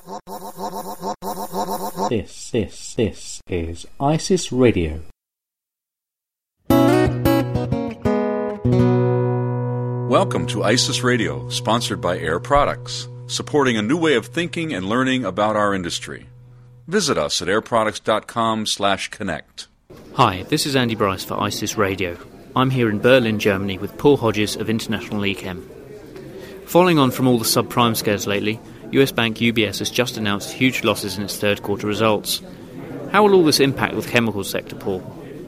This is ISIS Radio. Welcome to ISIS Radio, sponsored by Air Products, supporting a new way of thinking and learning about our industry. Visit us at airproducts.com/connect. Hi, this is Andy Bryce for ISIS Radio. I'm here in Berlin, Germany with Paul Hodges of International Echem. Following on from all the subprime scares lately, US bank UBS has just announced huge losses in its third quarter results. How will all this impact the chemical sector, Paul?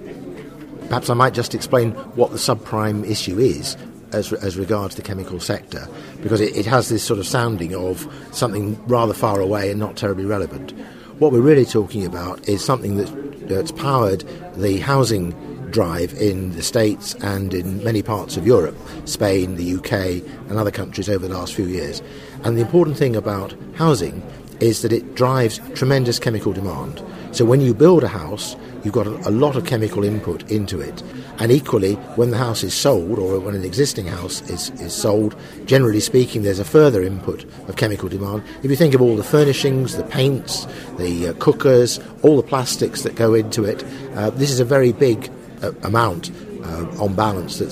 Perhaps I might just explain what the subprime issue is as regards the chemical sector, because it has this sort of sounding of something rather far away and not terribly relevant. What we're really talking about is something that's powered the housing drive in the States and in many parts of Europe, Spain, the UK and other countries over the last few years. And the important thing about housing is that it drives tremendous chemical demand. So when you build a house, you've got a lot of chemical input into it. And equally, when the house is sold, or when an existing house is sold, generally speaking, there's a further input of chemical demand. If you think of all the furnishings, the paints, the cookers, all the plastics that go into it, this is a very big amount on balance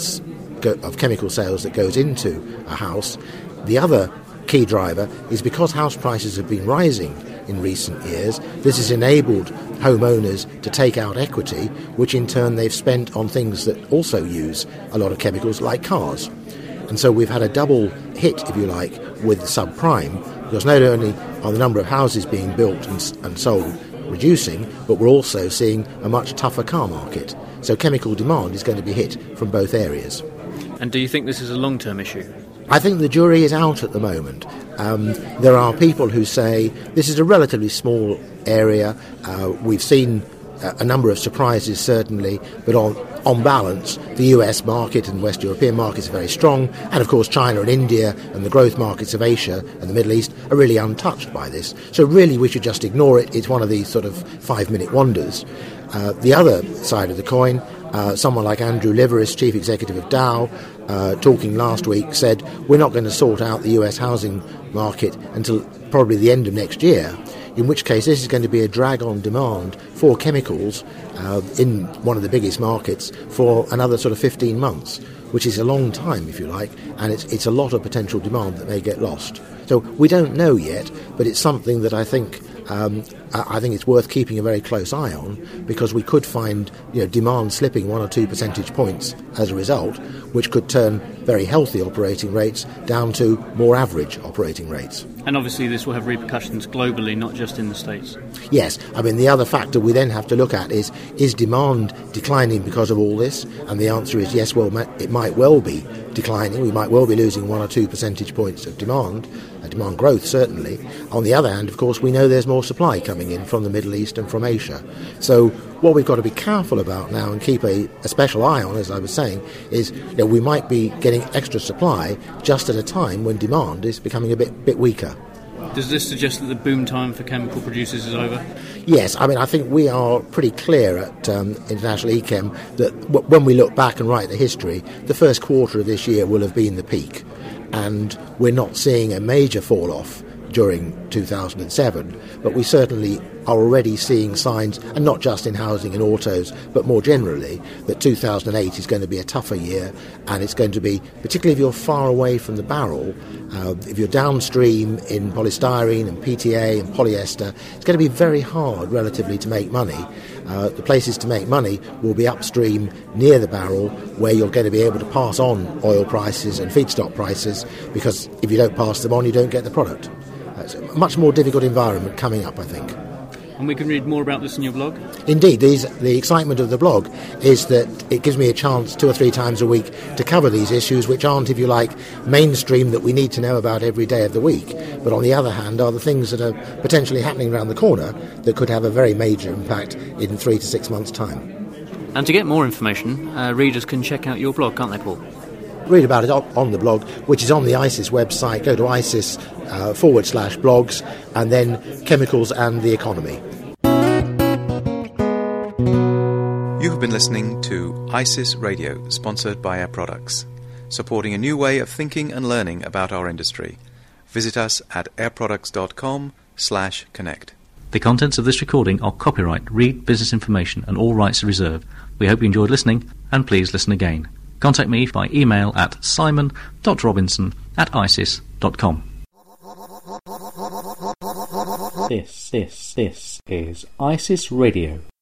of chemical sales that goes into a house. The other key driver is because house prices have been rising in recent years, this has enabled homeowners to take out equity, which in turn they've spent on things that also use a lot of chemicals, like cars. And so we've had a double hit, if you like, with subprime, because not only are the number of houses being built and sold reducing, but we're also seeing a much tougher car market. So chemical demand is going to be hit from both areas. And do you think this is a long-term issue? I think the jury is out at the moment. There are people who say this is a relatively small area. We've seen a number of surprises, certainly, but on balance, the US market and West European markets are very strong, and of course China and India and the growth markets of Asia and the Middle East are really untouched by this. So really we should just ignore it. It's one of these sort of 5-minute wonders. The other side of the coin, someone like Andrew Liveris, Chief Executive of Dow, talking last week, said we're not going to sort out the US housing market until probably the end of next year, in which case this is going to be a drag on demand for chemicals in one of the biggest markets for another sort of 15 months, which is a long time, if you like, and it's a lot of potential demand that may get lost. So we don't know yet, but it's something that I think it's worth keeping a very close eye on, because we could find demand slipping 1 or 2 percentage points as a result, which could turn very healthy operating rates down to more average operating rates. And obviously this will have repercussions globally, not just in the States. Yes, I mean the other factor we then have to look at is demand declining because of all this? And the answer is yes, well, it might well be declining. We might well be losing 1 or 2 percentage points of demand growth, certainly. On the other hand, of course, we know there's more supply coming in from the Middle East and from Asia. So what we've got to be careful about now and keep a special eye on, as I was saying, is we might be getting extra supply just at a time when demand is becoming a bit weaker. Does this suggest that the boom time for chemical producers is over? Yes, I mean, I think we are pretty clear at International Echem that when we look back and write the history, the first quarter of this year will have been the peak. And we're not seeing a major fall-off during 2007, but we certainly are already seeing signs, and not just in housing and autos, but more generally, that 2008 is going to be a tougher year, and it's going to be, particularly if you're far away from the barrel, if you're downstream in polystyrene and PTA and polyester, it's going to be very hard relatively to make money. The places to make money will be upstream near the barrel, where you're going to be able to pass on oil prices and feedstock prices, because if you don't pass them on, you don't get the product. It's a much more difficult environment coming up, I think. And we can read more about this in your blog? Indeed. The excitement of the blog is that it gives me a chance 2 or 3 times a week to cover these issues, which aren't, if you like, mainstream that we need to know about every day of the week, but on the other hand are the things that are potentially happening around the corner that could have a very major impact in 3 to 6 months' time. And to get more information, readers can check out your blog, can't they, Paul? Read about it on the blog, which is on the ISIS website. Go to ISIS/blogs, and then chemicals and the economy. You have been listening to ISIS Radio, sponsored by Air Products, supporting a new way of thinking and learning about our industry. Visit us at airproducts.com read.co.uk/connect. The contents of this recording are copyright Reed Business Information and all rights are reserved. We hope you enjoyed listening, and please listen again. Contact me by email at simon.robinson@isis.com. This is ISIS Radio.